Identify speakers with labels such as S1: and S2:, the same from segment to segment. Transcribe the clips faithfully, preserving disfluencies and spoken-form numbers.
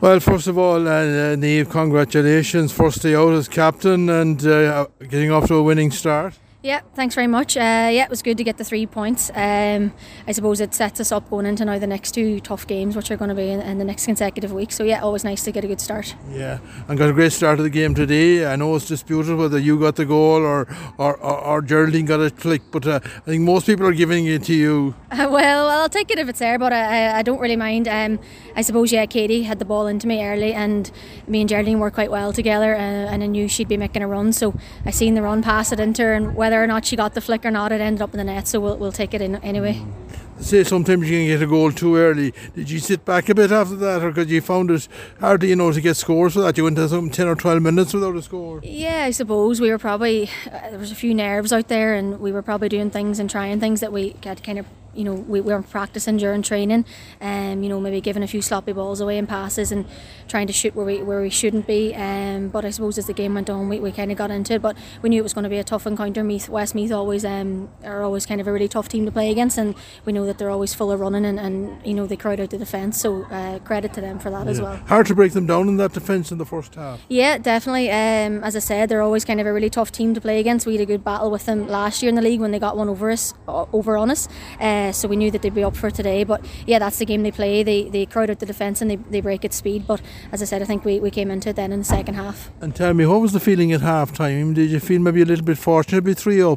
S1: Well, first of all, uh, Niamh, congratulations. First day out as captain and uh, getting off to a winning start.
S2: Yeah, thanks very much. Uh, yeah, it was good to get the three points. Um, I suppose it sets us up going into now the next two tough games, which are going to be in, in the next consecutive week. So yeah, always nice to get a good start.
S1: Yeah, and got a great start of the game today. I know it's disputed whether you got the goal or or, or, or Geraldine got a click, but uh, I think most people are giving it to you.
S2: Uh, well, I'll take it if it's there, but I, I don't really mind. Um, I suppose, yeah, Katie had the ball into me early and me and Geraldine worked quite well together, uh, and I knew she'd be making a run, so I seen the run, pass it into her, and whether or not she got the flick or not, it ended up in the net, so we'll, we'll take it in anyway.
S1: Say sometimes you can get a goal too early. Did you sit back a bit after that, or because you found it hard, you know, to get scores for that? You went to some ten or twelve minutes without a score.
S2: Yeah, I suppose we were probably uh, there was a few nerves out there, and we were probably doing things and trying things that we had kind of, you know, we weren't practicing during training, and um, you know, maybe giving a few sloppy balls away in passes and trying to shoot where we where we shouldn't be. Um, but I suppose as the game went on, we, we kind of got into it. But we knew it was going to be a tough encounter. Meath, Westmeath always um, are always kind of a really tough team to play against, and we know that they're always full of running, and, and you know, they crowd out the defence. So uh, credit to them for that
S1: yeah.
S2: as well.
S1: Hard to break them down in that defence in the first half.
S2: Yeah, definitely. Um, as I said, they're always kind of a really tough team to play against. We had a good battle with them last year in the league when they got one over us, over on us. Uh, so we knew that they'd be up for today. But yeah, that's the game they play. They they crowd out the defence and they, they break at speed. But as I said, I think we, we came into it then in the second half.
S1: And tell me, what was the feeling at half time? Did you feel maybe a little bit fortunate to be three up?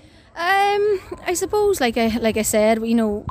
S2: Um, I suppose, like I like I said, you know,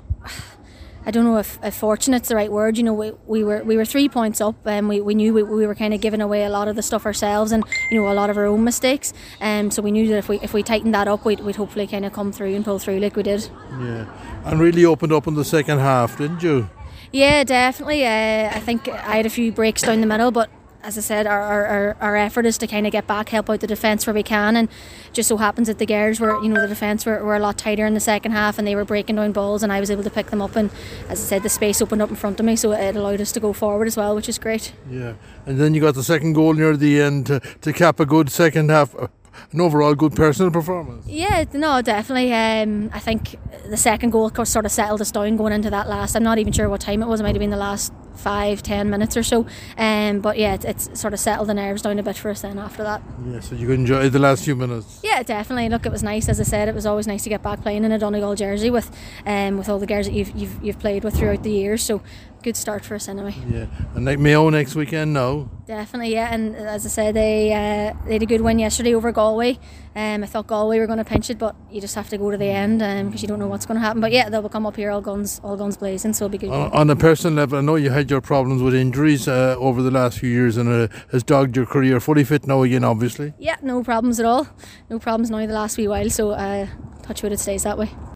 S2: I don't know if, if fortunate's the right word. You know, we, we were we were three points up, and we, we knew we, we were kind of giving away a lot of the stuff ourselves, and you know, a lot of our own mistakes. Um, so we knew that if we if we tightened that up, we'd, we'd hopefully kind of come through and pull through like we did.
S1: Yeah, and really opened up in the second half, didn't you?
S2: Yeah, definitely. Uh, I think I had a few breaks down the middle, but as I said, our, our, our effort is to kind of get back, help out the defence where we can, and just so happens that the girls were, you know, the defence were, were a lot tighter in the second half, and they were breaking down balls, and I was able to pick them up, and as I said, the space opened up in front of me, so it allowed us to go forward as well, which is great.
S1: Yeah, and then you got the second goal near the end to, to cap a good second half. An overall good personal performance.
S2: Yeah, no, definitely. Um, I think the second goal sort of settled us down going into that last. I'm not even sure what time it was. It might have been the last five, ten minutes or so. Um, but yeah, it, it's sort of settled the nerves down a bit for us then after that.
S1: Yeah, so you could enjoy the last few minutes.
S2: Yeah, definitely. Look, it was nice. As I said, it was always nice to get back playing in a Donegal jersey with, um, with all the girls that you've you've, you've played with throughout the years. So good start for us anyway.
S1: Yeah, and like Mayo next weekend now.
S2: Definitely, yeah. And as I said, they uh, they had a good win yesterday over Galway. Um, I thought Galway were going to pinch it, but you just have to go to the end because um, you don't know what's going to happen. But yeah, they'll come up here all guns, all guns blazing, so it'll be good.
S1: On, on a personal level, I know you had your problems with injuries uh, over the last few years, and uh, has dogged your career. Fully fit now again, obviously.
S2: Yeah, no problems at all. No problems now the last wee while. So uh, touch wood, it stays that way.